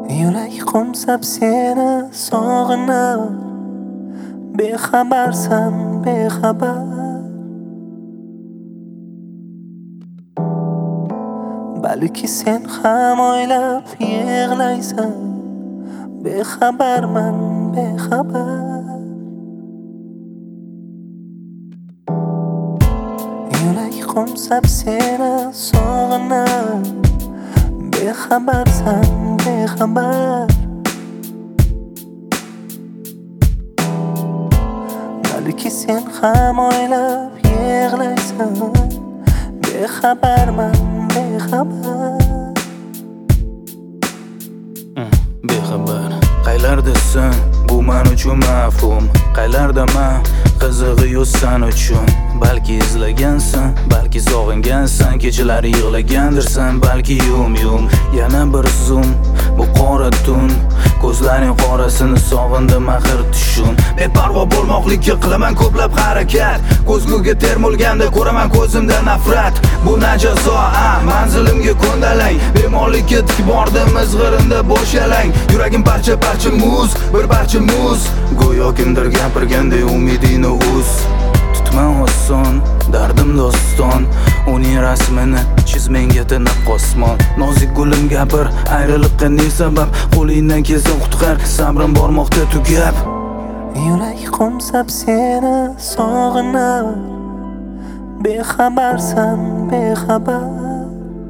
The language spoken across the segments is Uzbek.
Yurak qo'msab seni sog'inar, bexabarsan, bexabar. Balki sen ham o'ylab yig'laysan, bexabarman, bexabar. Yurak qo'msab seni sog'inar, bexabarsan, bexabar. Balki sen ham o'ylab yig'laysan, bexabarman, bexabar. Bexabar. Qaylardasan? Bu men uchun mafhum. Qaylardaman? Qizig'i yo'q sen uchun. Balki izlagansan, balki sog'ingansan, kechalari yig'lagandirsan, balki yum yana bir zoom. Bu qora tun, ko'zlaring qorasini sog'indim axir tushun. Beparvo bo'lmoqlikka qilaman ko'plab harakat, ko'zguga termulganda ko'raman ko'zimda nafrat. Bu na jazo, manzilimga ko'ndalang, bemorlikka tik bordim izg'irinda bo'shalang. Yuragim parcha muz, bir parcha muz, go'yo kimdir gapirganday umidingni uz. Tutman oson, dardim doston, uning rasmini chiz menga tinib qosmon. Nozik gulim gapir, ayriliqqa ne sabab, qo'lingdan kelsa qutqar, sabrim bormoqda tugab. Yurak qo'msab seni sog'inar, bexabarsan, bexabar.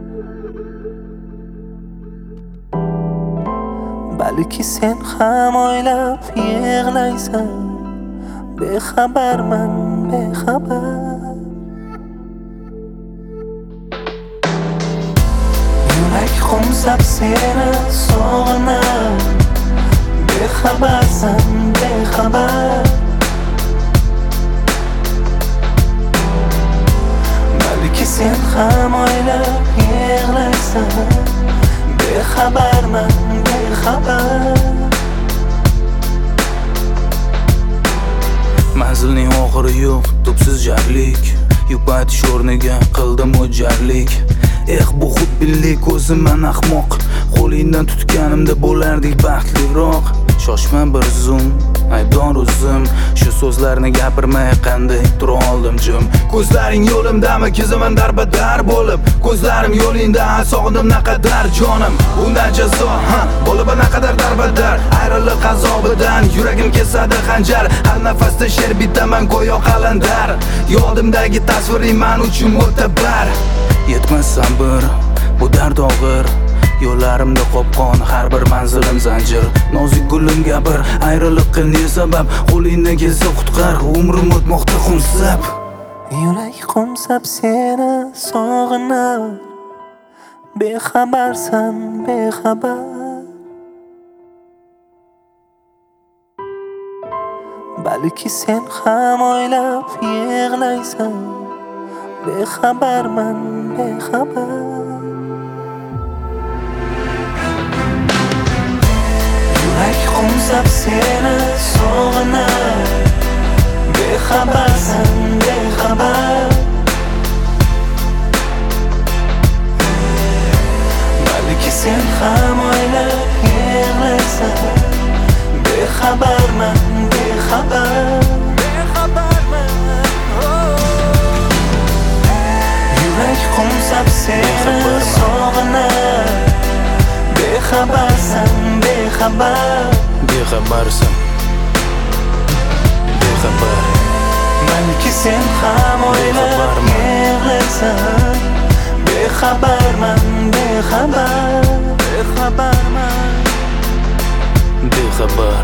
Balki sen ham o'ylab yig'laysan, bexabarman, bexabar. Yurak qo'msab seni sog'inar, bexabarsan, bexabar. Balki sen ham o'ylab yig'laysan, bexabarman, bexabar. Manzilning oxiri yo'q, tubsiz jarlik, yupatish o'rniga qildim o'jarlik. Bu xudbinlik, o'zimman ahmoq, qo'lingdan tutganimda bo'lardik baxtliroq. Shoshma bir zum, aybdor o'zim, shu so'zlarni gapirmay qanday tura oldim jim. Ko'zlaring yo'limdami, kezaman darbadar bo'lib, ko'zlarim yo'lingda, sog'indim naqadar jonim. Bundan jazo, bo'lib naqadar darbadar, ayriliq azobidan yuragim kesadi xanjar. Har nafasda she'r bitaman go'yo qalandar, yodimdagi tasviring men uchun mo'tabar. Yetmas sabr, bu dard og'ir, yo'llarimda qopqon, har bir manzilim zanjir. Nozik gulim gapir, ayriliqqa ne sabab, qo'lingdan kelsa qutqar, umrim o'tmoqda xumsab. Yurak qo'msab seni sog'inar, bexabarsan, bexabar. Balki sen ham o'ylab yig'laysan, bexabarman, bexabar. Yurak qo'msab seni sog'inar, bexabarsan, bexabar. Balki sen ham o'ylab yig'laysan, bexabarman, bexabar. Yurak qo'msab seni sog'inar, bexabarsan, bexabar. Bexabarsan, bexabar. Balki sen ham o'ylab yig'laysan, bexabarman, bexabar. Bexabarman, bexabar.